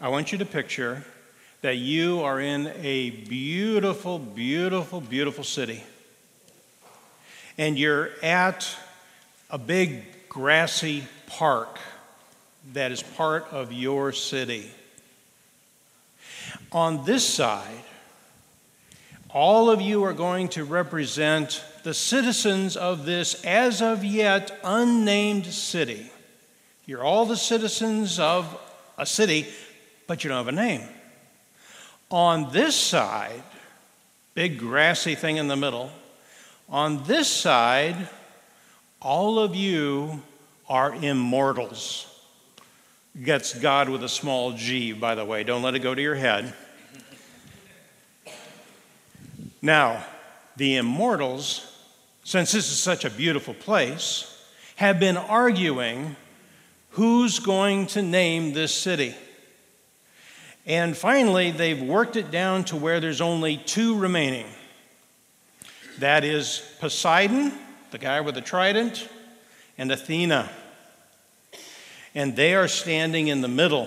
I want you to picture that you are in a beautiful, beautiful, beautiful city. And you're at a big grassy park that is part of your city. On this side, all of you are going to represent the citizens of this as of yet unnamed city. You're all the citizens of a city, but you don't have a name. On this side, big grassy thing in the middle, on this side, all of you are immortals. That's God with a small g, by the way. Don't let it go to your head. Now, the immortals, since this is such a beautiful place, have been arguing who's going to name this city. And finally, they've worked it down to where there's only two remaining. That is Poseidon, the guy with the trident, and Athena. And they are standing in the middle.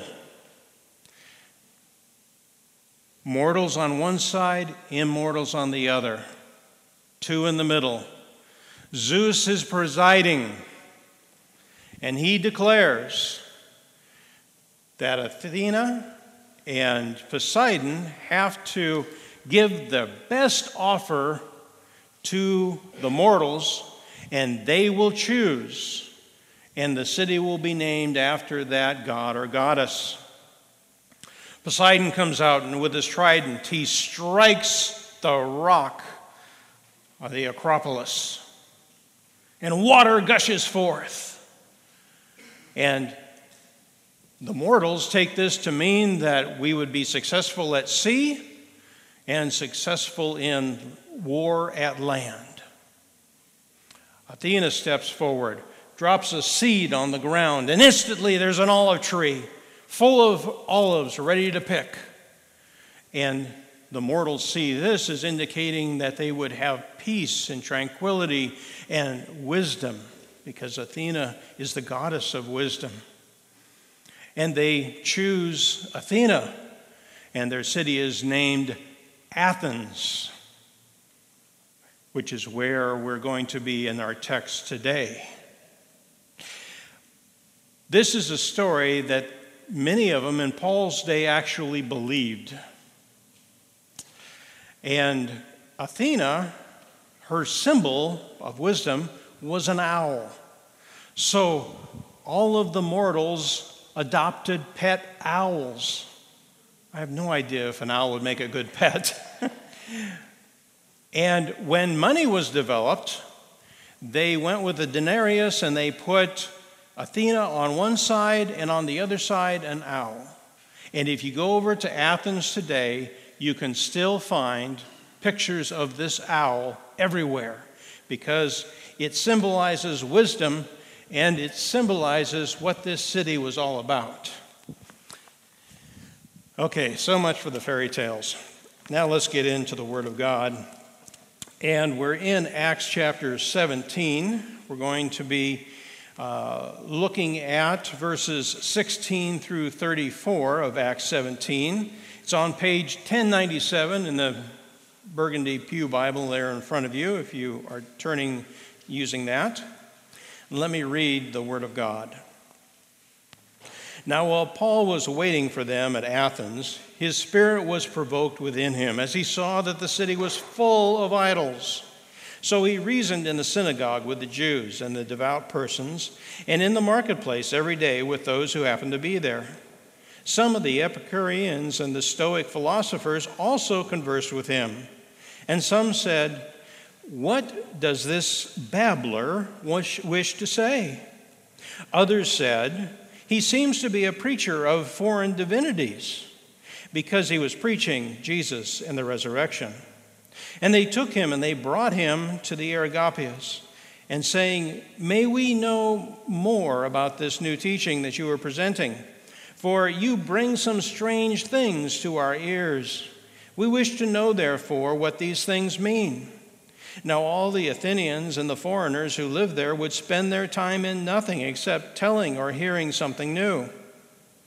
Mortals on one side, immortals on the other. Two in the middle. Zeus is presiding, and he declares that Athena and Poseidon have to give the best offer to the mortals, and they will choose, and the city will be named after that god or goddess. Poseidon comes out, and with his trident, he strikes the rock of the Acropolis, and water gushes forth. And the mortals take this to mean that we would be successful at sea and successful in war at land. Athena steps forward, drops a seed on the ground, and instantly there's an olive tree full of olives ready to pick. And the mortals see this as indicating that they would have peace and tranquility and wisdom, because Athena is the goddess of wisdom. And they choose Athena, and their city is named Athens, which is where we're going to be in our text today. This is a story that many of them in Paul's day actually believed. And Athena, her symbol of wisdom, was an owl. So all of the mortals adopted pet owls. I have no idea if an owl would make a good pet. And when money was developed, they went with a denarius and they put Athena on one side and on the other side an owl. And if you go over to Athens today, you can still find pictures of this owl everywhere, because it symbolizes wisdom and it symbolizes what this city was all about. Okay, so much for the fairy tales. Now let's get into the Word of God. And we're in Acts chapter 17. We're going to be looking at verses 16 through 34 of Acts 17. It's on page 1097 in the Burgundy Pew Bible there in front of you, if you are turning using that. Let me read the Word of God. Now, while Paul was waiting for them at Athens, his spirit was provoked within him as he saw that the city was full of idols. So he reasoned in the synagogue with the Jews and the devout persons, and in the marketplace every day with those who happened to be there. Some of the Epicureans and the Stoic philosophers also conversed with him, and some said, "What does this babbler wish to say?" Others said, "He seems to be a preacher of foreign divinities," because he was preaching Jesus and the resurrection. And they took him and they brought him to the Areopagus, and saying, "May we know more about this new teaching that you are presenting? For you bring some strange things to our ears. We wish to know, therefore, what these things mean." Now all the Athenians and the foreigners who lived there would spend their time in nothing except telling or hearing something new.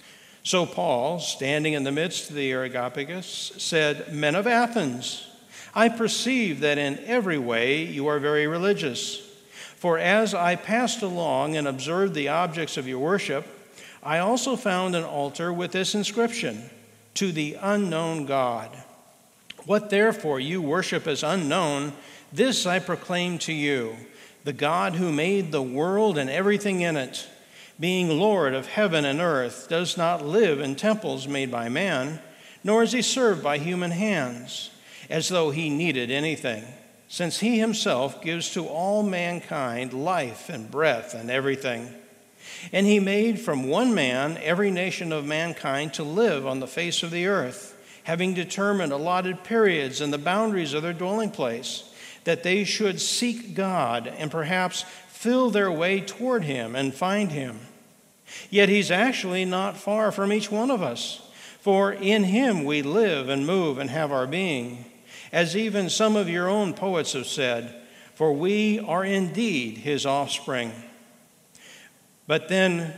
So Paul, standing in the midst of the Areopagus, said, "Men of Athens, I perceive that in every way you are very religious. For as I passed along and observed the objects of your worship, I also found an altar with this inscription, 'To the unknown God.' What therefore you worship as unknown, this I proclaim to you, the God who made the world and everything in it, being Lord of heaven and earth, does not live in temples made by man, nor is he served by human hands, as though he needed anything, since he himself gives to all mankind life and breath and everything. And he made from one man every nation of mankind to live on the face of the earth, having determined allotted periods and the boundaries of their dwelling place, that they should seek God and perhaps fill their way toward him and find him. Yet he's actually not far from each one of us, for in him we live and move and have our being, as even some of your own poets have said, for we are indeed his offspring. But then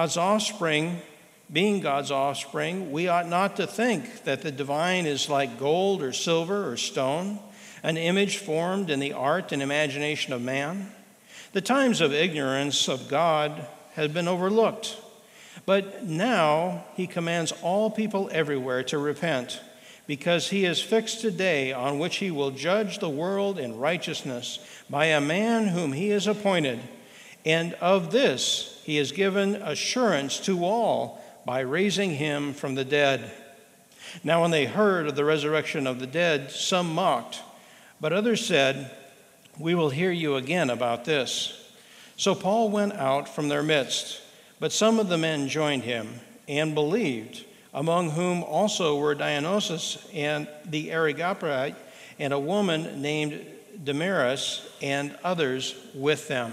being God's offspring, we ought not to think that the divine is like gold or silver or stone, an image formed in the art and imagination of man. The times of ignorance of God have been overlooked, but now he commands all people everywhere to repent, because he has fixed a day on which he will judge the world in righteousness by a man whom he has appointed, and of this he has given assurance to all by raising him from the dead. Now when they heard of the resurrection of the dead, some mocked, but others said, "We will hear you again about this." So Paul went out from their midst, but some of the men joined him and believed, among whom also were Dionysius and the Areopagite, and a woman named Damaris, and others with them.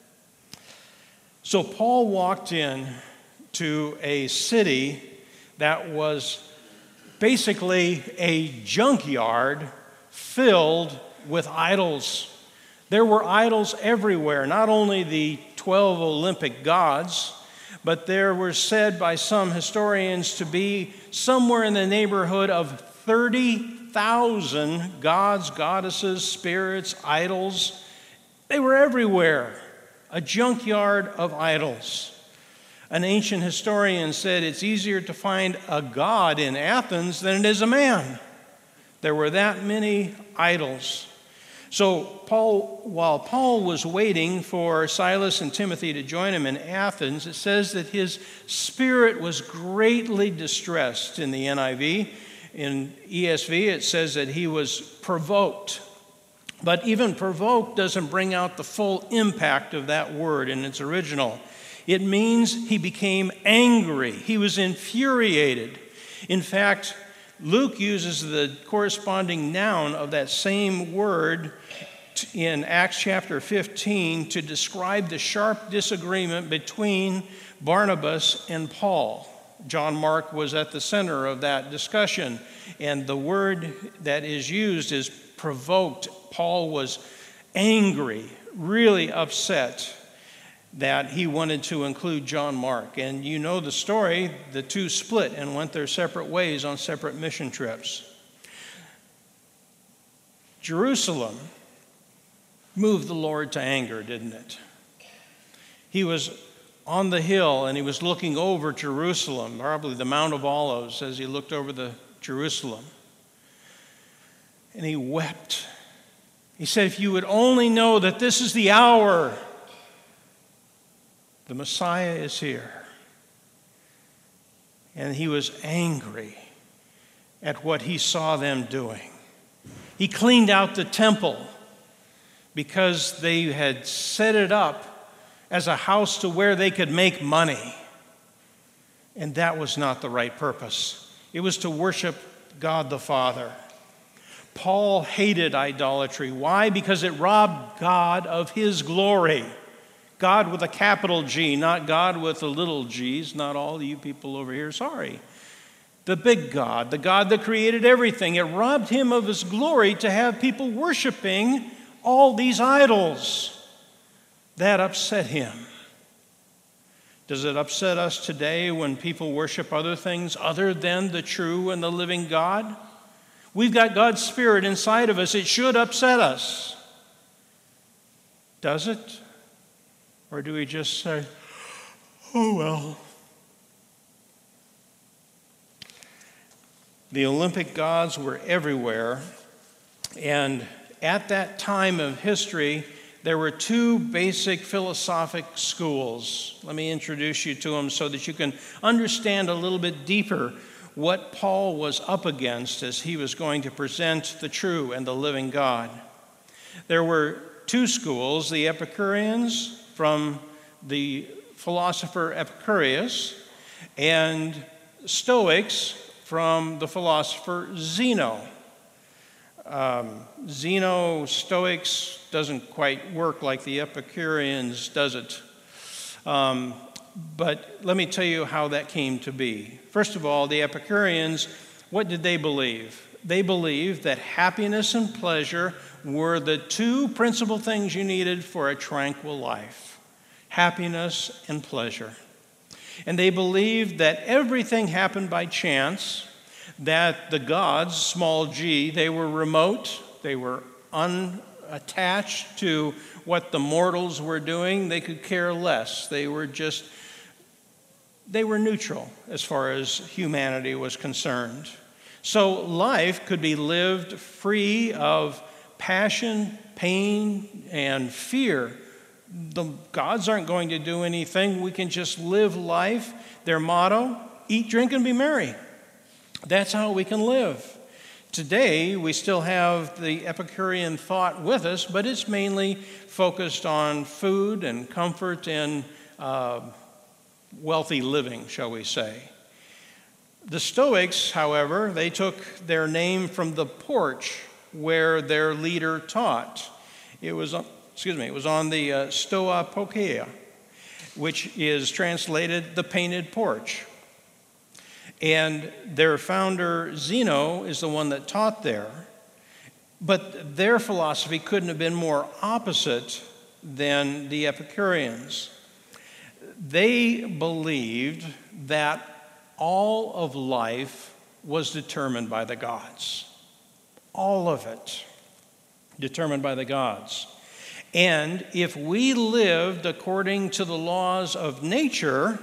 So Paul walked in to a city that was basically a junkyard filled with idols. There were idols everywhere, not only the 12 Olympic gods, but there were said by some historians to be somewhere in the neighborhood of 30,000 gods, goddesses, spirits, idols. They were everywhere, a junkyard of idols. An ancient historian said it's easier to find a god in Athens than it is a man. There were that many idols. So while Paul was waiting for Silas and Timothy to join him in Athens, it says that his spirit was greatly distressed in the NIV. In ESV, it says that he was provoked. But even provoked doesn't bring out the full impact of that word in its original. It means he became angry. He was infuriated. In fact, Luke uses the corresponding noun of that same word in Acts chapter 15 to describe the sharp disagreement between Barnabas and Paul. John Mark was at the center of that discussion, and the word that is used is provoked. Paul was angry, really upset that he wanted to include John Mark. And you know the story, the two split and went their separate ways on separate mission trips. Jerusalem moved the Lord to anger, didn't it? He was on the hill and he was looking over Jerusalem, probably the Mount of Olives, as he looked over the Jerusalem. And he wept. He said, if you would only know that this is the hour, the Messiah is here. And he was angry at what he saw them doing. He cleaned out the temple because they had set it up as a house to where they could make money. And that was not the right purpose. It was to worship God the Father. Paul hated idolatry. Why? Because it robbed God of his glory. God with a capital G, not God with the little g's. Not all you people over here, sorry. The big God, the God that created everything. It robbed him of his glory to have people worshiping all these idols. That upset him. Does it upset us today when people worship other things other than the true and the living God? We've got God's Spirit inside of us. It should upset us. Does it? Or do we just say, oh, well? The Olympic gods were everywhere, and at that time of history, there were two basic philosophic schools. Let me introduce you to them so that you can understand a little bit deeper what Paul was up against as he was going to present the true and the living God. There were two schools, the Epicureans from the philosopher Epicurus, and Stoics from the philosopher Zeno. Stoics doesn't quite work like the Epicureans, does it? But let me tell you how that came to be. First of all, the Epicureans, what did they believe? They believed that happiness and pleasure were the two principal things you needed for a tranquil life. Happiness and pleasure. And they believed that everything happened by chance, that the gods, small g, they were remote, they were unattached to what the mortals were doing. They could care less. They were neutral as far as humanity was concerned. So life could be lived free of passion, pain, and fear. The gods aren't going to do anything. We can just live life. Their motto, eat, drink, and be merry. That's how we can live. Today, we still have the Epicurean thought with us, but it's mainly focused on food and comfort and wealthy living, shall we say. The Stoics, however, they took their name from the porch where their leader taught. It was on the Stoa Poikea, which is translated the painted porch. And their founder, Zeno, is the one that taught there. But their philosophy couldn't have been more opposite than the Epicureans. They believed that all of life was determined by the gods. All of it determined by the gods. And if we lived according to the laws of nature,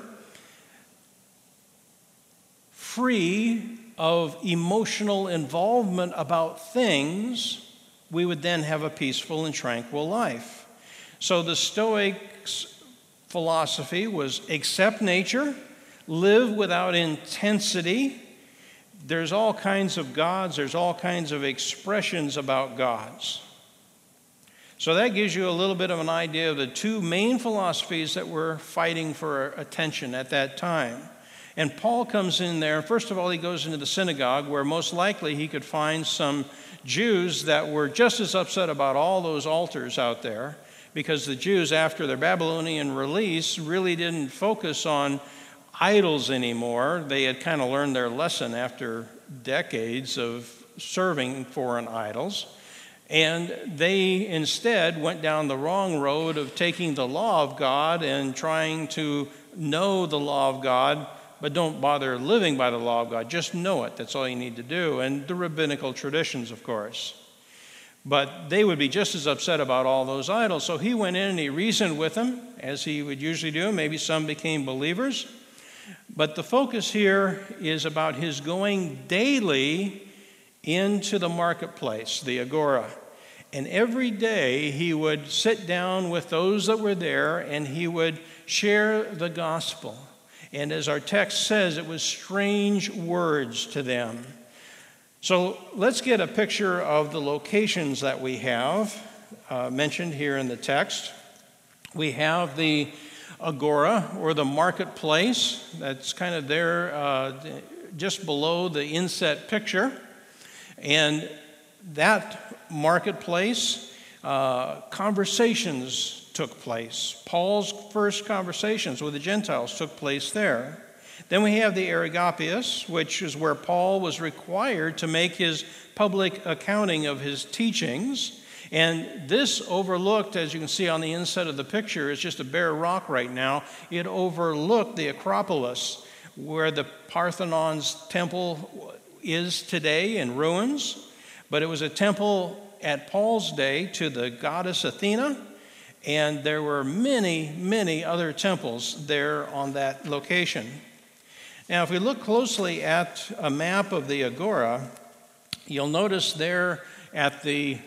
free of emotional involvement about things, we would then have a peaceful and tranquil life. So the Stoics' philosophy was accept nature, live without intensity. There's all kinds of gods, there's all kinds of expressions about gods. So that gives you a little bit of an idea of the two main philosophies that were fighting for attention at that time. And Paul comes in there. First of all, he goes into the synagogue where most likely he could find some Jews that were just as upset about all those altars out there, because the Jews, after their Babylonian release, really didn't focus on idols anymore. They had kind of learned their lesson after decades of serving foreign idols. And they instead went down the wrong road of taking the law of God and trying to know the law of God, but don't bother living by the law of God. Just know it. That's all you need to do. And the rabbinical traditions, of course. But they would be just as upset about all those idols. So he went in and he reasoned with them, as he would usually do. Maybe some became believers. But the focus here is about his going daily into the marketplace, the agora. And every day he would sit down with those that were there and he would share the gospel. And as our text says, it was strange words to them. So let's get a picture of the locations that we have mentioned here in the text. We have the agora, or the marketplace. That's kind of there just below the inset picture. And that marketplace, conversations took place. Paul's first conversations with the Gentiles took place there. Then we have the Areopagus, which is where Paul was required to make his public accounting of his teachings. And this overlooked, as you can see on the inside of the picture, is just a bare rock right now. It overlooked the Acropolis, where the Parthenon's temple is today in ruins. But it was a temple at Paul's day to the goddess Athena, and there were many, many other temples there on that location. Now, if we look closely at a map of the Agora, you'll notice there at the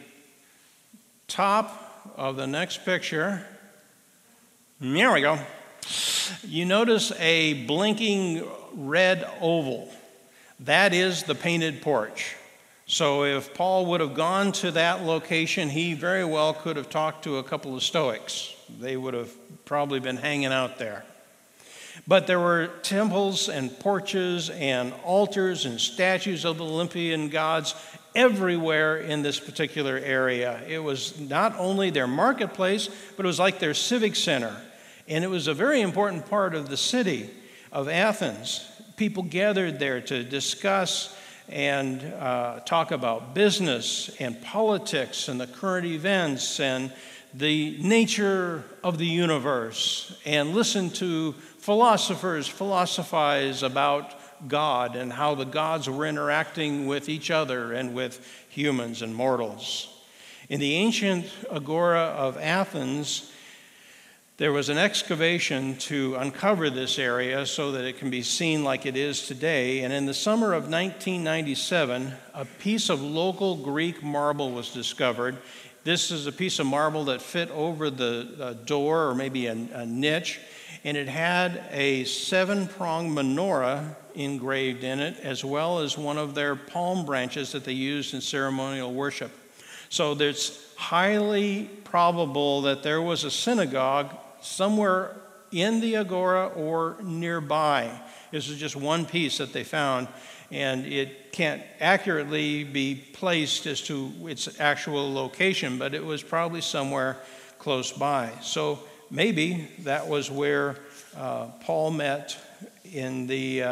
top of the next picture, there we go, you notice a blinking red oval. That is the painted porch. So if Paul would have gone to that location, he very well could have talked to a couple of Stoics. They would have probably been hanging out there. But there were temples and porches and altars and statues of the Olympian gods everywhere in this particular area. It was not only their marketplace, but it was like their civic center. And it was a very important part of the city of Athens. People gathered there to discuss and talk about business and politics and the current events and the nature of the universe, and listen to philosophers philosophize about God and how the gods were interacting with each other and with humans and mortals. In the ancient Agora of Athens, there was an excavation to uncover this area so that it can be seen like it is today. And in the summer of 1997, a piece of local Greek marble was discovered. This is a piece of marble that fit over the door, or maybe a niche, and it had a 7-pronged menorah engraved in it, as well as one of their palm branches that they used in ceremonial worship. So it's highly probable that there was a synagogue somewhere in the Agora or nearby. This is just one piece that they found, and it can't accurately be placed as to its actual location, but it was probably somewhere close by. So maybe that was where Paul met in the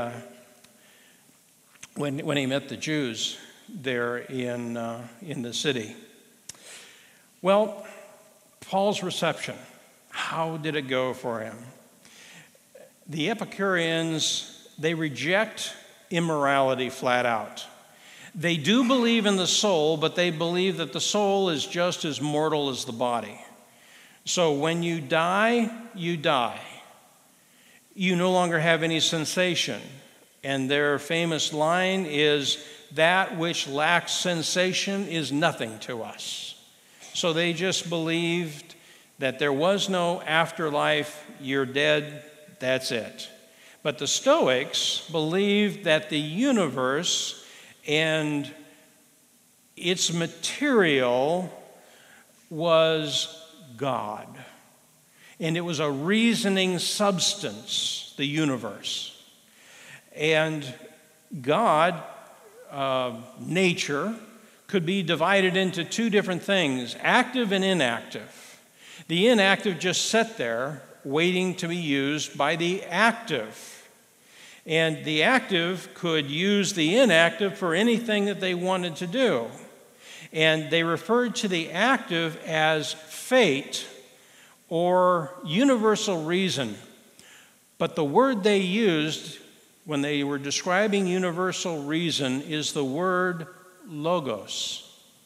when he met the Jews there in the city. Well, Paul's reception, how did it go for him? The Epicureans, they reject immorality flat out. They do believe in the soul, but they believe that the soul is just as mortal as the body. So when you die, you die. You no longer have any sensation. And their famous line is, "That which lacks sensation is nothing to us." So they just believed that there was no afterlife, you're dead, that's it. But the Stoics believed that the universe and its material was God. And it was a reasoning substance, the universe. And God, nature, could be divided into two different things, active and inactive. The inactive just sat there waiting to be used by the active. And the active could use the inactive for anything that they wanted to do. And they referred to the active as fate or universal reason. But the word they used when they were describing universal reason is the word logos.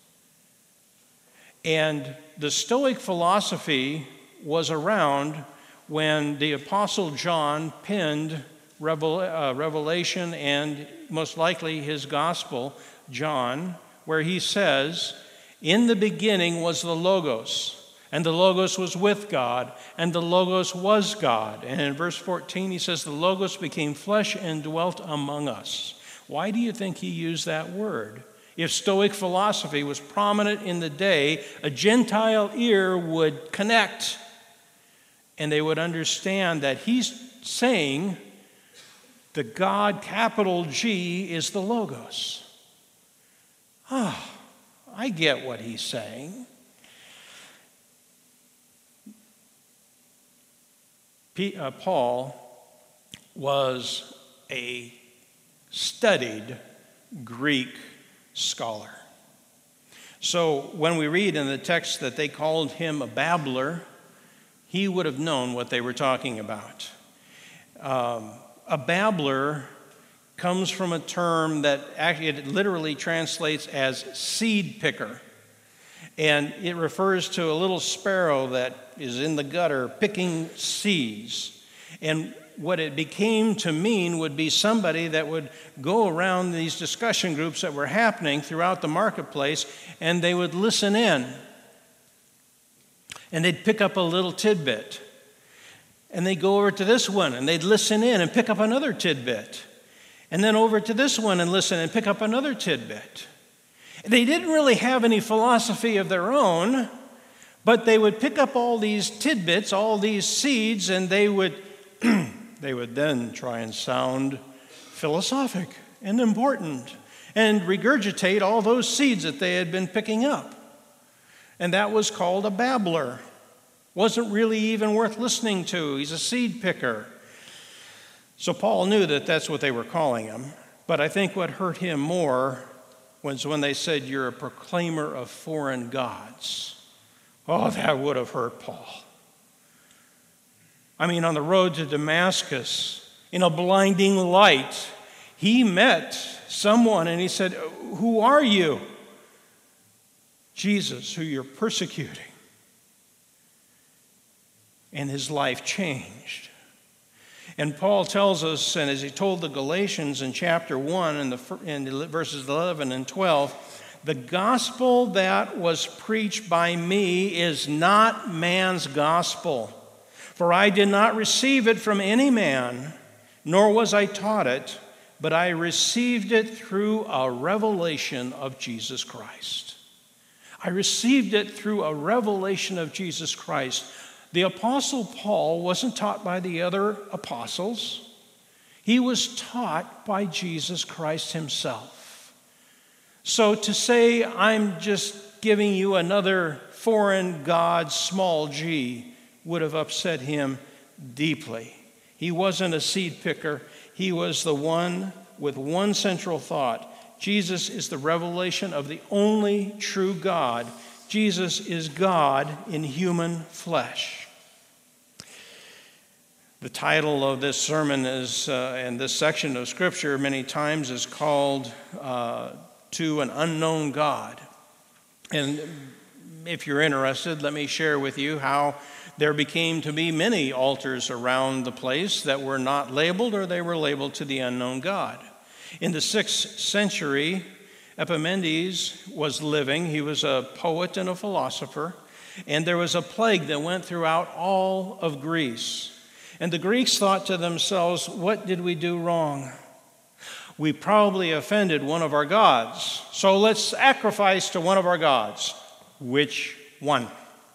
And the Stoic philosophy was around when the Apostle John penned Revelation and most likely his Gospel, John, where he says, "In the beginning was the Logos, and the Logos was with God, and the Logos was God." And in verse 14 he says, "The Logos became flesh and dwelt among us." Why do you think he used that word? If Stoic philosophy was prominent in the day, a Gentile ear would connect, and they would understand that he's saying the God, capital G, is the Logos. I get what he's saying. Paul was a studied Greek scholar. So when we read in the text that they called him a babbler, he would have known what they were talking about. A babbler comes from a term that actually it literally translates as seed picker. And it refers to a little sparrow that is in the gutter picking seeds. And what it became to mean would be somebody that would go around these discussion groups that were happening throughout the marketplace, and they would listen in. And they'd pick up a little tidbit. And they'd go over to this one, and they'd listen in and pick up another tidbit. And then over to this one and listen and pick up another tidbit. They didn't really have any philosophy of their own, but they would pick up all these tidbits, all these seeds, and they would then try and sound philosophic and important and regurgitate all those seeds that they had been picking up. And that was called a babbler. Wasn't really even worth listening to. He's a seed picker. So Paul knew that that's what they were calling him. But I think what hurt him more was when they said, "You're a proclaimer of foreign gods." Oh, that would have hurt Paul. I mean, on the road to Damascus, in a blinding light, he met someone and he said, "Who are you?" "Jesus, who you're persecuting." And his life changed. And Paul tells us, and as he told the Galatians in chapter 1 and verses 11 and 12, "The gospel that was preached by me is not man's gospel. For I did not receive it from any man, nor was I taught it, but I received it through a revelation of Jesus Christ." I received it through a revelation of Jesus Christ. The Apostle Paul wasn't taught by the other apostles. He was taught by Jesus Christ himself. So to say, "I'm just giving you another foreign god, small g," would have upset him deeply. He wasn't a seed picker. He was the one with one central thought. Jesus is the revelation of the only true God. Jesus is God in human flesh. The title of this sermon is, and this section of Scripture many times is called "To an Unknown God." And if you're interested, let me share with you how there became to be many altars around the place that were not labeled, or they were labeled "To the Unknown God." In the 6th century, Epimenides was living. He was a poet and a philosopher. And there was a plague that went throughout all of Greece. And the Greeks thought to themselves, "What did we do wrong? We probably offended one of our gods. So let's sacrifice to one of our gods." Which one?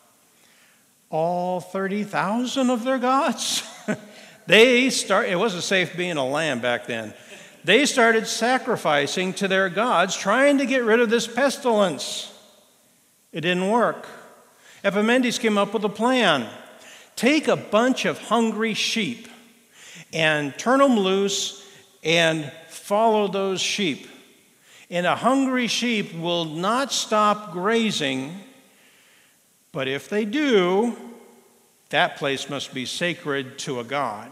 All 30,000 of their gods? It wasn't safe being a lamb back then. They started sacrificing to their gods, trying to get rid of this pestilence. It didn't work. Epimenides came up with a plan. Take a bunch of hungry sheep and turn them loose and follow those sheep. And a hungry sheep will not stop grazing, but if they do, that place must be sacred to a god.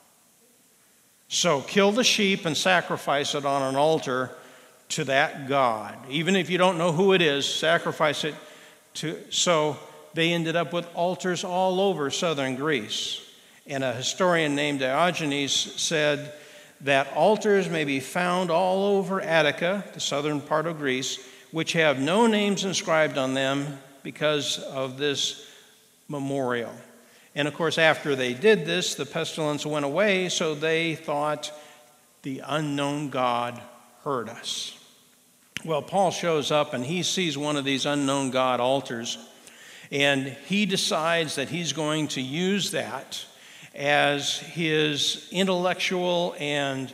So kill the sheep and sacrifice it on an altar to that god. Even if you don't know who it is, sacrifice it to. So they ended up with altars all over southern Greece. And a historian named Diogenes said that altars may be found all over Attica, the southern part of Greece, which have no names inscribed on them because of this memorial. And of course, after they did this, the pestilence went away, so they thought the unknown God heard us. Well, Paul shows up and he sees one of these unknown God altars, and he decides that he's going to use that as his intellectual and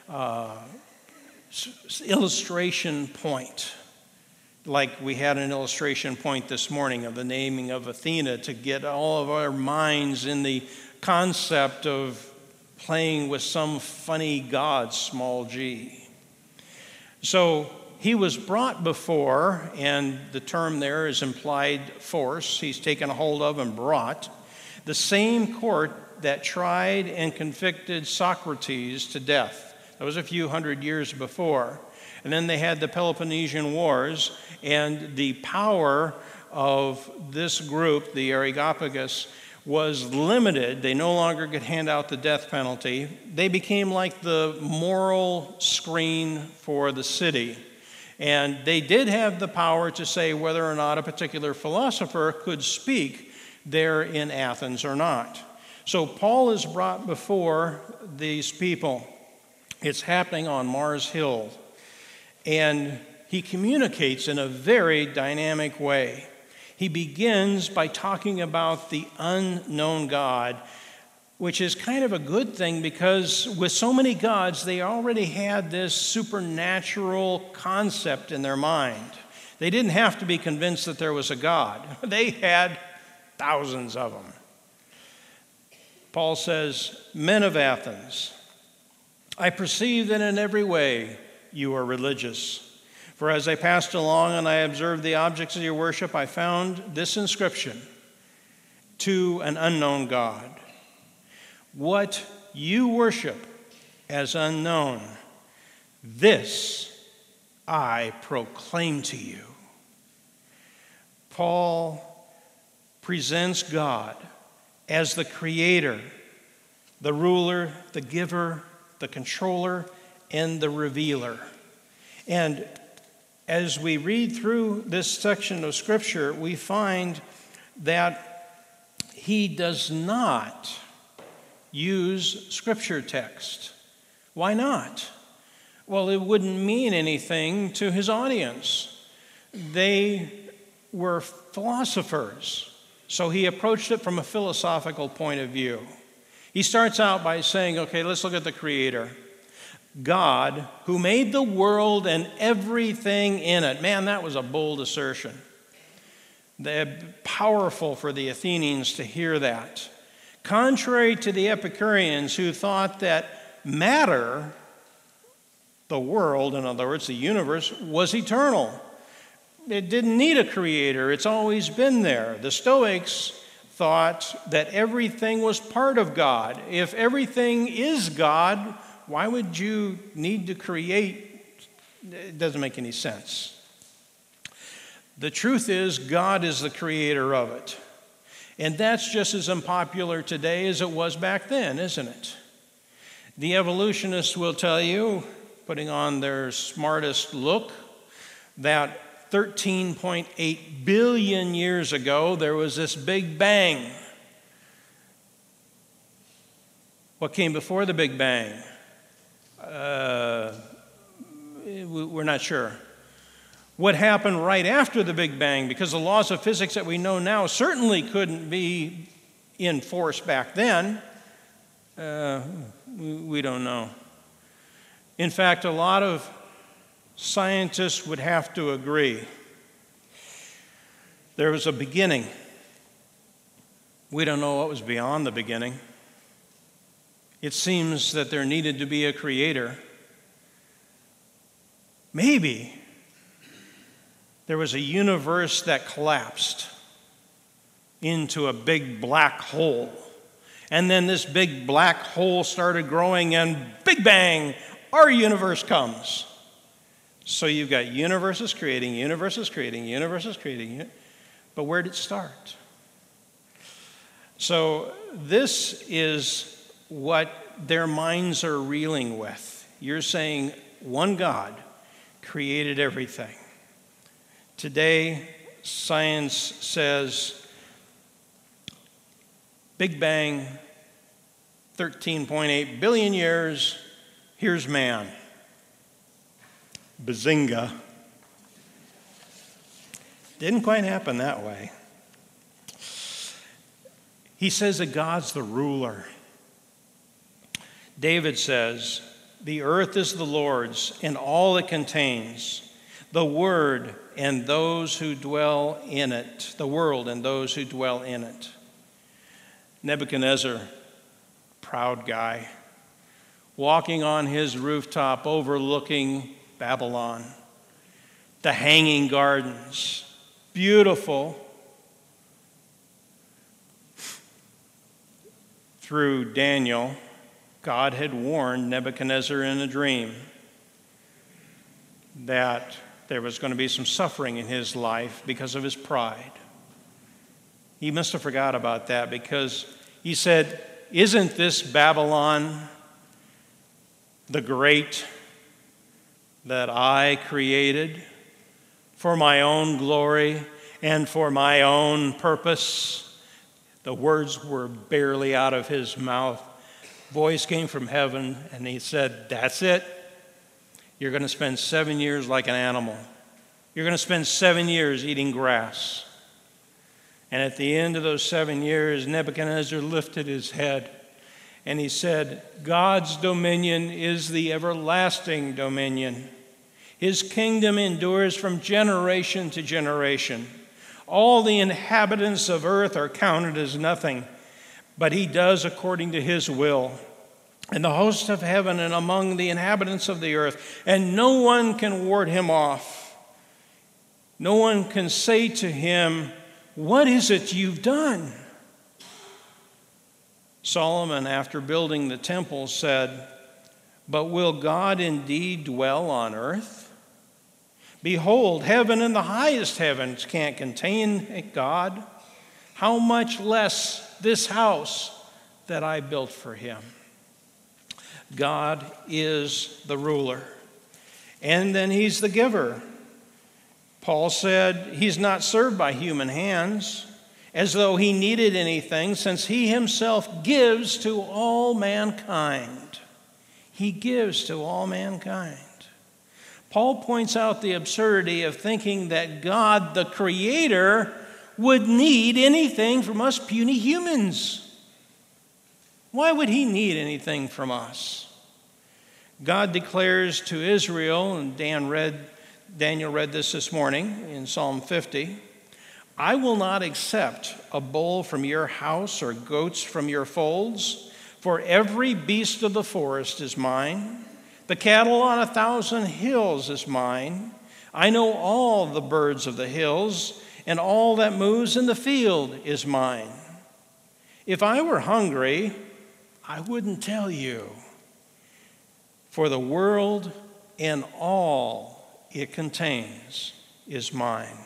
illustration point. Like we had an illustration point this morning of the naming of Athena, to get all of our minds in the concept of playing with some funny god, small g. So he was brought before, and the term there is implied force. He's taken a hold of and brought the same court that tried and convicted Socrates to death. That was a few hundred years before. And then they had the Peloponnesian Wars, and the power of this group, the Areopagus, was limited. They no longer could hand out the death penalty. They became like the moral screen for the city. And they did have the power to say whether or not a particular philosopher could speak there in Athens or not. So Paul is brought before these people. It's happening on Mars Hill. And he communicates in a very dynamic way. He begins by talking about the unknown God, which is kind of a good thing because with so many gods, they already had this supernatural concept in their mind. They didn't have to be convinced that there was a God. They had thousands of them. Paul says, "Men of Athens, I perceive that in every way you are religious. For as I passed along and I observed the objects of your worship, I found this inscription, 'To an unknown God.' What you worship as unknown, this I proclaim to you." Paul presents God as the creator, the ruler, the giver, the controller, and the revealer. And as we read through this section of Scripture, we find that he does not use Scripture text. Why not? Well, it wouldn't mean anything to his audience. They were philosophers, so he approached it from a philosophical point of view. He starts out by saying, okay, let's look at the Creator. God, who made the world and everything in it. Man, that was a bold assertion. Powerful for the Athenians to hear that. Contrary to the Epicureans, who thought that matter, the world, in other words, the universe, was eternal. It didn't need a creator. It's always been there. The Stoics thought that everything was part of God. If everything is God, why would you need to create? It doesn't make any sense. The truth is, God is the creator of it. And that's just as unpopular today as it was back then, isn't it? The evolutionists will tell you, putting on their smartest look, that 13.8 billion years ago, there was this Big Bang. What came before the Big Bang? We're not sure. What happened right after the Big Bang? Because the laws of physics that we know now certainly couldn't be in force back then. We don't know. In fact, a lot of scientists would have to agree. There was a beginning. We don't know what was beyond the beginning. It seems that there needed to be a creator. Maybe there was a universe that collapsed into a big black hole. And then this big black hole started growing, and Big Bang, our universe comes. So you've got universes creating, universes creating, universes creating. But where did it start? So this is what their minds are reeling with. You're saying one God created everything. Today, science says Big Bang, 13.8 billion years, here's man. Bazinga. Didn't quite happen that way. He says that God's the ruler. David says, the earth is the Lord's and all it contains, the word and those who dwell in it, the world and those who dwell in it. Nebuchadnezzar, proud guy, walking on his rooftop overlooking Babylon. the hanging gardens. Beautiful. Through Daniel, God had warned Nebuchadnezzar in a dream that there was going to be some suffering in his life because of his pride. He must have forgot about that, because he said, "Isn't this Babylon the great that I created for my own glory and for my own purpose?" The words were barely out of his mouth. Voice came from heaven, and he said, "That's it. You're going to spend 7 years like an animal. You're going to spend 7 years eating grass." And at the end of those 7 years, Nebuchadnezzar lifted his head and he said, "God's dominion is the everlasting dominion. His kingdom endures from generation to generation. All the inhabitants of earth are counted as nothing, but he does according to his will. And the hosts of heaven and among the inhabitants of the earth, and no one can ward him off. No one can say to him, 'What is it you've done?'" Solomon, after building the temple, said, "But will God indeed dwell on earth? Behold, heaven and the highest heavens can't contain God. How much less this house that I built for him?" God is the ruler, and then he's the giver. Paul said he's not served by human hands, as though he needed anything, since he himself gives to all mankind. He gives to all mankind. Paul points out the absurdity of thinking that God, the Creator, would need anything from us puny humans. Why would he need anything from us? God declares to Israel, and Daniel read this morning in Psalm 50, "I will not accept a bull from your house or goats from your folds, for every beast of the forest is mine. The cattle on 1,000 hills is mine. I know all the birds of the hills, and all that moves in the field is mine. If I were hungry, I wouldn't tell you, for the world and all it contains is mine."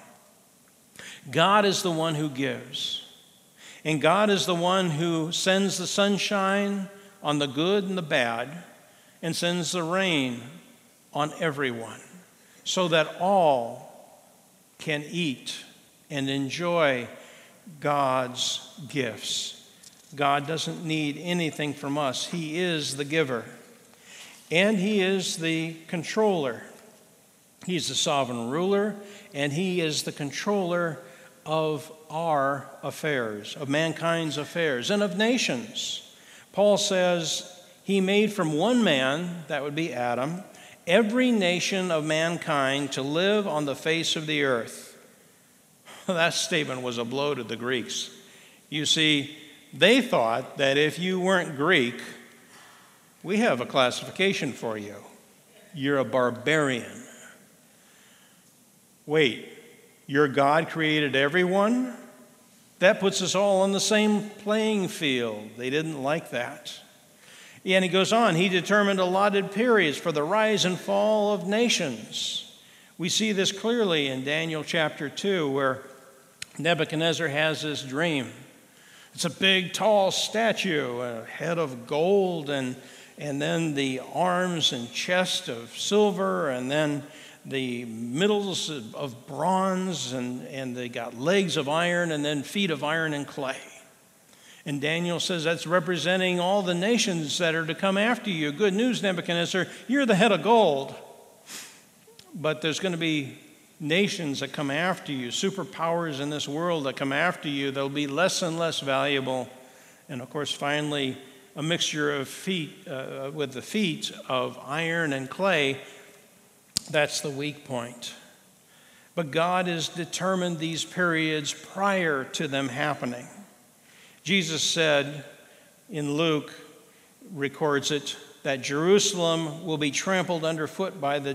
God is the one who gives, and God is the one who sends the sunshine on the good and the bad, and sends the rain on everyone, so that all can eat and enjoy God's gifts. God doesn't need anything from us. He is the giver, and he is the controller. He's the sovereign ruler, and he is the controller of our affairs, of mankind's affairs, and of nations. Paul says he made from one man, that would be Adam, every nation of mankind to live on the face of the earth. That statement was a blow to the Greeks. You see, they thought that if you weren't Greek, we have a classification for you. You're a barbarian. Wait, your God created everyone? That puts us all on the same playing field. They didn't like that. And he goes on, he determined allotted periods for the rise and fall of nations. We see this clearly in Daniel chapter 2, where Nebuchadnezzar has this dream. It's a big, tall statue, a head of gold, and then the arms and chest of silver, and then the middles of bronze, and they got legs of iron, and then feet of iron and clay. And Daniel says that's representing all the nations that are to come after you. Good news, Nebuchadnezzar, you're the head of gold. But there's going to be nations that come after you, superpowers in this world that come after you. They'll be less and less valuable. And of course, finally, a mixture of feet, with the feet of iron and clay. That's the weak point. But God has determined these periods prior to them happening. Jesus said, in Luke, records it, that Jerusalem will be trampled underfoot by the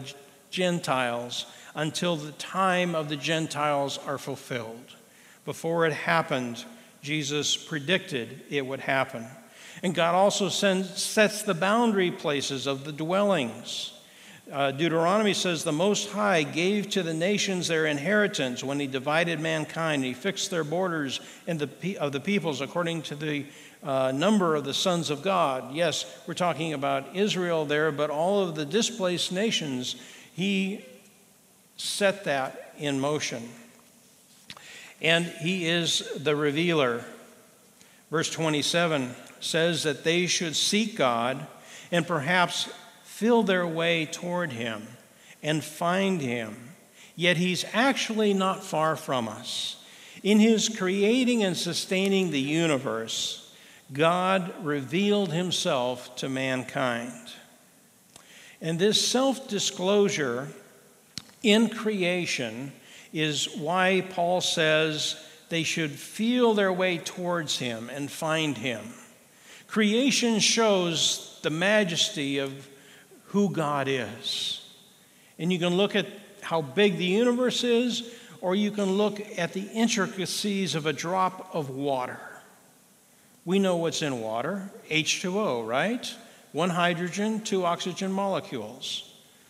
Gentiles until the time of the Gentiles are fulfilled. Before it happened, Jesus predicted it would happen. And God also sets the boundary places of the dwellings. Deuteronomy says, the Most High gave to the nations their inheritance when he divided mankind. He fixed their borders of the peoples according to the number of the sons of God. Yes, we're talking about Israel there, but all of the displaced nations, he set that in motion. And he is the revealer. Verse 27 says that they should seek God and perhaps feel their way toward him and find him. Yet he's actually not far from us. In his creating and sustaining the universe, God revealed himself to mankind. And this self-disclosure in creation is why Paul says they should feel their way towards him and find him. Creation shows the majesty of who God is. And you can look at how big the universe is, or you can look at the intricacies of a drop of water. We know what's in water, H2O, right? 1 hydrogen, 2 oxygen molecules.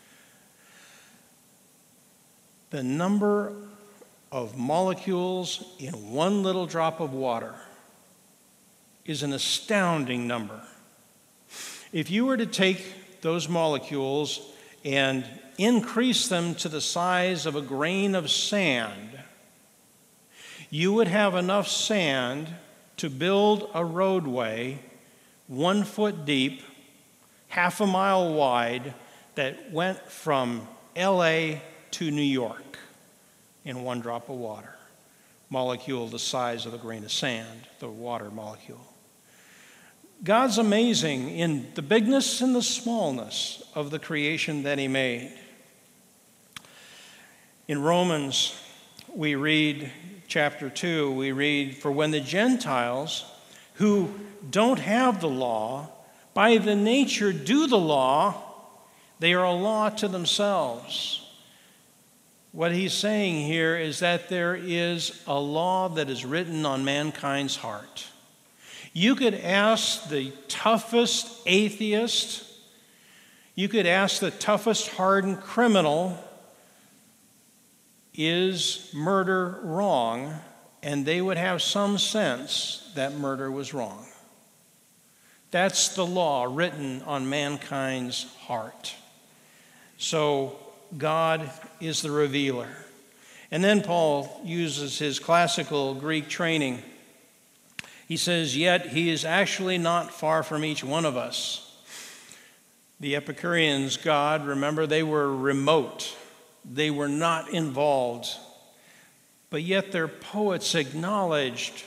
The number of molecules in one little drop of water is an astounding number. If you were to take those molecules and increase them to the size of a grain of sand, you would have enough sand to build a roadway 1 foot deep, half a mile wide, that went from LA to New York in one drop of water. Molecule the size of a grain of sand, the water molecule. God's amazing in the bigness and the smallness of the creation that he made. In Romans, we read, chapter 2, we read, "For when the Gentiles who don't have the law, by the nature do the law, they are a law to themselves." What he's saying here is that there is a law that is written on mankind's heart. You could ask the toughest atheist, you could ask the toughest hardened criminal, is murder wrong? And they would have some sense that murder was wrong. That's the law written on mankind's heart. So God is the revealer. And then Paul uses his classical Greek training. He says, yet he is actually not far from each one of us. The Epicureans' God, remember, they were remote. They were not involved. But yet their poets acknowledged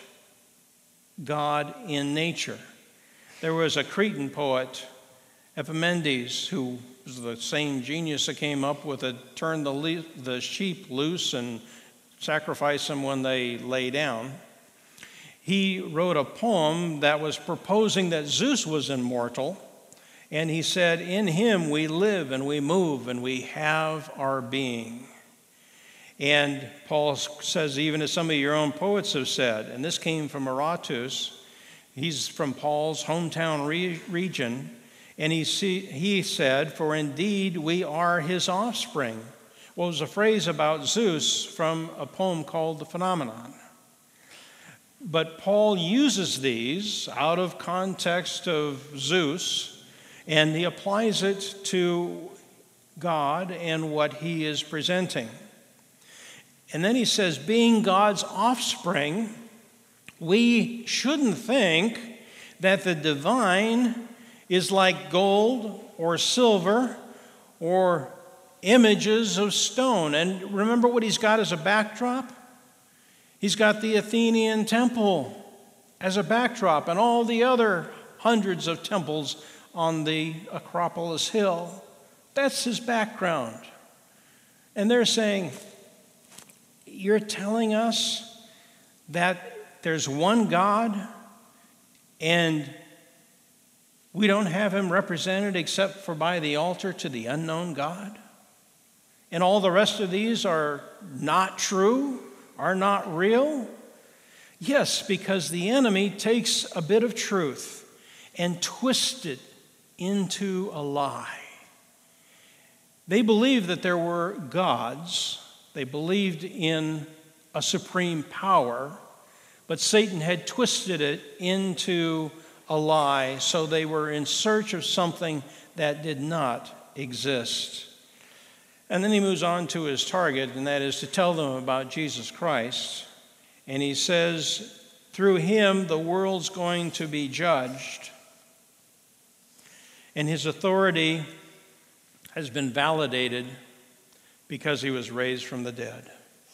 God in nature. There was a Cretan poet, Epimenides, who was the same genius that came up with it, turn the sheep loose and sacrifice them when they lay down. He wrote a poem that was proposing that Zeus was immortal, and he said, in him we live and we move and we have our being. And Paul says, even as some of your own poets have said, and this came from Aratus, he's from Paul's hometown region, and he said, for indeed we are his offspring. Well, it was a phrase about Zeus from a poem called The Phenomenon. But Paul uses these out of context of Zeus, and he applies it to God and what he is presenting. And then he says, being God's offspring, we shouldn't think that the divine is like gold or silver or images of stone. And remember what he's got as a backdrop? He's got the Athenian temple as a backdrop and all the other hundreds of temples on the Acropolis Hill. That's his background. And they're saying, you're telling us that there's one God and we don't have him represented except for by the altar to the unknown God? and all the rest of these are not true, are not real? Yes, because the enemy takes a bit of truth and twists it into a lie. They believed that there were gods. They believed in a supreme power, but Satan had twisted it into a lie, so they were in search of something that did not exist. And then he moves on to his target, and that is to tell them about Jesus Christ. And he says, through him, the world's going to be judged. And his authority has been validated because he was raised from the dead.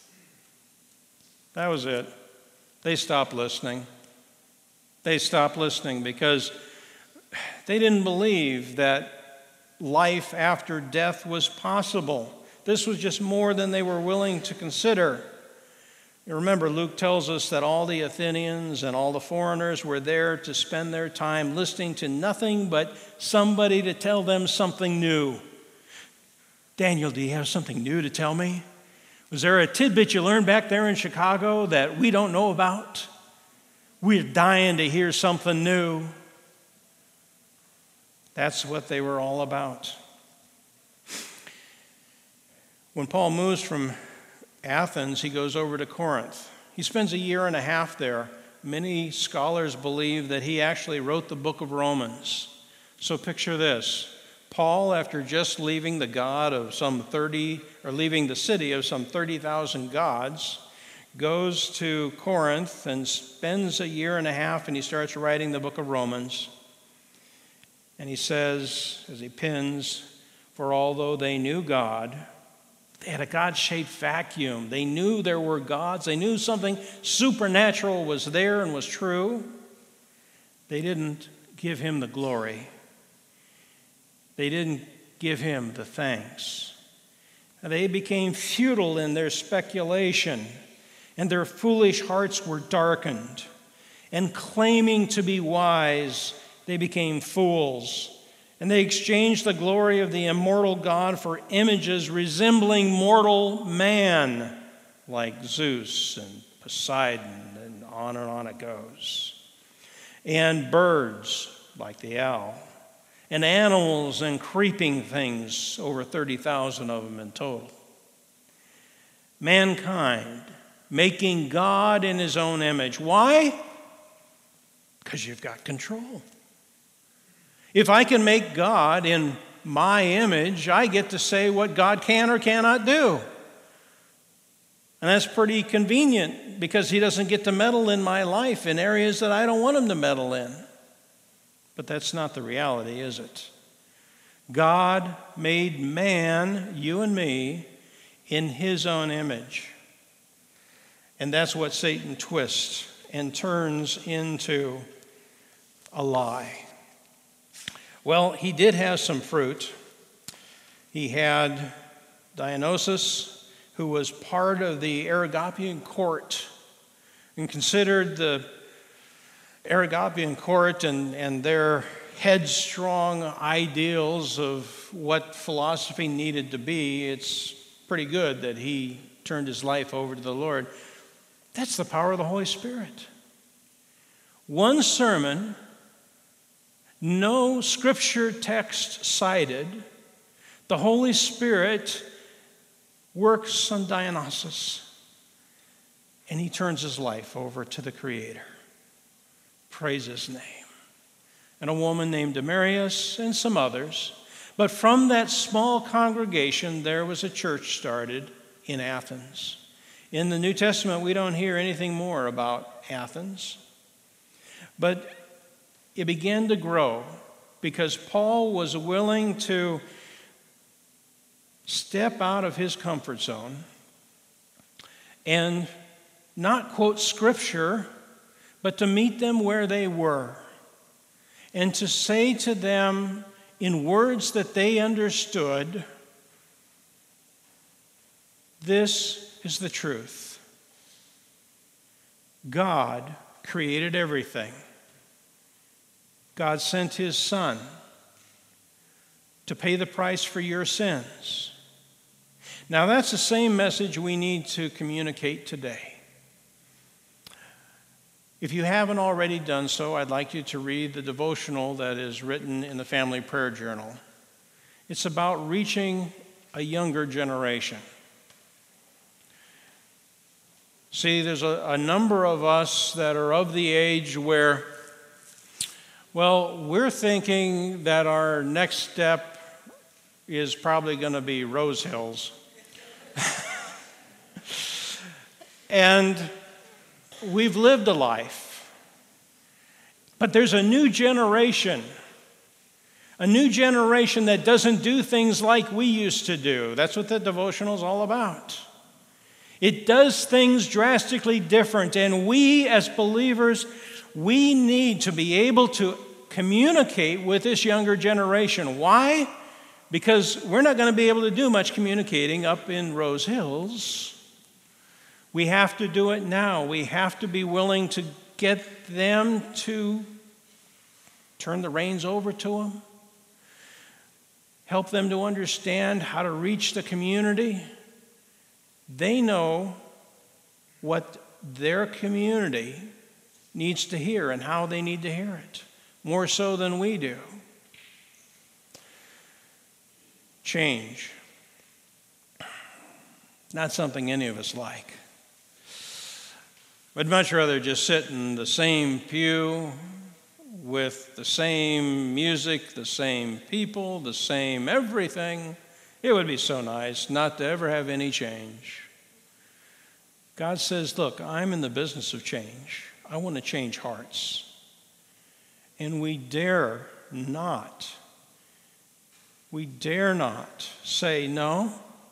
That was it. They stopped listening. They stopped listening because they didn't believe that life after death was possible. This was just more than they were willing to consider. You remember, Luke tells us that all the Athenians and all the foreigners were there to spend their time listening to nothing but somebody to tell them something new. Daniel, do you have something new to tell me? Was there a tidbit you learned back there in Chicago that we don't know about? We're dying to hear something new. That's what they were all about. When Paul moves from Athens, he goes over to Corinth. He spends a year and a half there. Many scholars believe that he actually wrote the book of Romans. So picture this. Paul, after just leaving the leaving the city of some 30,000 gods, goes to Corinth and spends a year and a half, and he starts writing the book of Romans. And he says, as he pins, for although they knew God, they had a God-shaped vacuum. They knew there were gods. They knew something supernatural was there and was true. They didn't give him the glory. They didn't give him the thanks. They became futile in their speculation, and their foolish hearts were darkened. And claiming to be wise, they became fools. And they exchanged the glory of the immortal God for images resembling mortal man, like Zeus and Poseidon, and on it goes. And birds, like the owl. And animals and creeping things, over 30,000 of them in total. Mankind making God in his own image. Why? Because you've got control. If I can make God in my image, I get to say what God can or cannot do. And that's pretty convenient because he doesn't get to meddle in my life in areas that I don't want him to meddle in. But that's not the reality, is it? God made man, you and me, in his own image. And that's what Satan twists and turns into a lie. Well, he did have some fruit. He had Dionysus, who was part of the Areopagian court and considered the Areopagian court and their headstrong ideals of what philosophy needed to be. It's pretty good that he turned his life over to the Lord. That's the power of the Holy Spirit. One sermon, no scripture text cited, the Holy Spirit works on Dionysus, and he turns his life over to the Creator. Praise his name. And a woman named Damaris and some others. But from that small congregation, there was a church started in Athens. In the New Testament, we don't hear anything more about Athens. But it began to grow because Paul was willing to step out of his comfort zone and not quote scripture, but to meet them where they were and to say to them in words that they understood, this is the truth. God created everything. God sent his Son to pay the price for your sins. Now, that's the same message we need to communicate today. If you haven't already done so, I'd like you to read the devotional that is written in the Family Prayer Journal. It's about reaching a younger generation. See, there's a number of us that are of the age where, well, we're thinking that our next step is probably going to be Rose Hills. And we've lived a life. But there's a new generation that doesn't do things like we used to do. That's what the devotional is all about. It does things drastically different, and we as believers, we need to be able to communicate with this younger generation. Why? Because we're not going to be able to do much communicating up in Rose Hills. We have to do it now. We have to be willing to get them to turn the reins over to them, help them to understand how to reach the community. They know what their community needs to hear and how they need to hear it, more so than we do. Change. Not something any of us like. I'd much rather just sit in the same pew with the same music, the same people, the same everything. It would be so nice not to ever have any change. God says, look, I'm in the business of change. I want to change hearts. And we dare not say, no,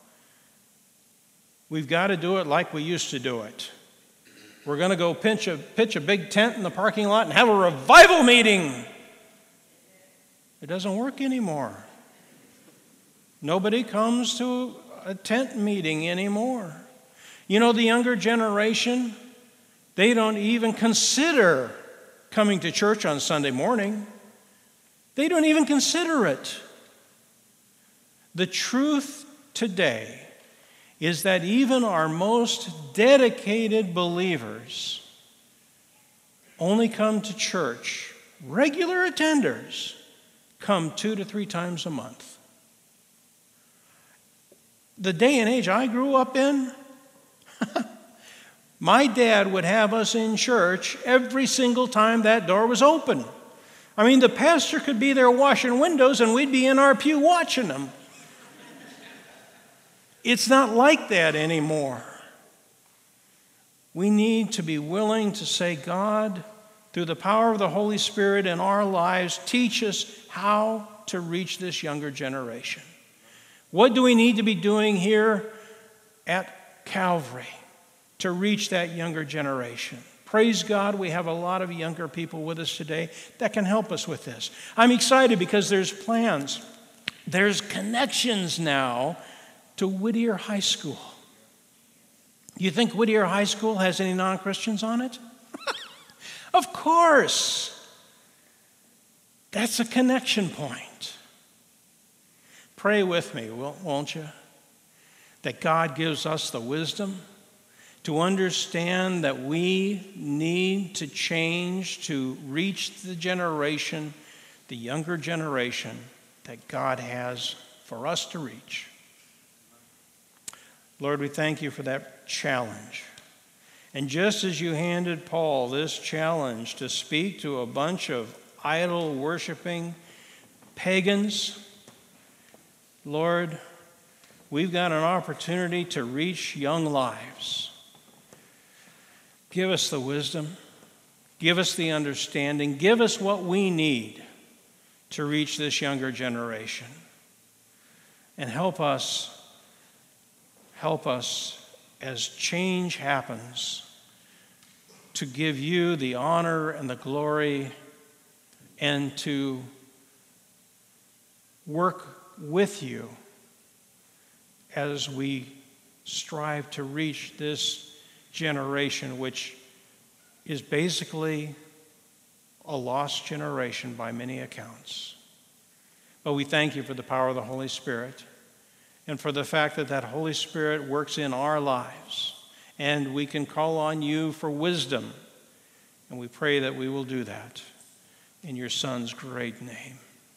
we've got to do it like we used to do it. We're going to go pitch a big tent in the parking lot and have a revival meeting. It doesn't work anymore. Nobody comes to a tent meeting anymore. You know, the younger generation, they don't even consider coming to church on Sunday morning. They don't even consider it. The truth today is that even our most dedicated believers only come to church, regular attenders come 2 to 3 times a month. The day and age I grew up in, my dad would have us in church every single time that door was open. I mean, the pastor could be there washing windows and we'd be in our pew watching them. It's not like that anymore. We need to be willing to say, God, through the power of the Holy Spirit in our lives, teach us how to reach this younger generation. What do we need to be doing here at Calvary to reach that younger generation? Praise God, we have a lot of younger people with us today that can help us with this. I'm excited because there's plans. There's connections now to Whittier High School. You think Whittier High School has any non-Christians on it? Of course. That's a connection point. Pray with me, won't you? That God gives us the wisdom to understand that we need to change to reach the generation, the younger generation that God has for us to reach. Lord, we thank you for that challenge. And just as you handed Paul this challenge to speak to a bunch of idol-worshiping pagans, Lord, we've got an opportunity to reach young lives. Give us the wisdom. Give us the understanding. Give us what we need to reach this younger generation. And help us as change happens to give you the honor and the glory and to work with you as we strive to reach this generation, which is basically a lost generation by many accounts. But we thank you for the power of the Holy Spirit. and for the fact that that Holy Spirit works in our lives, and we can call on you for wisdom. And we pray that we will do that in your Son's great name.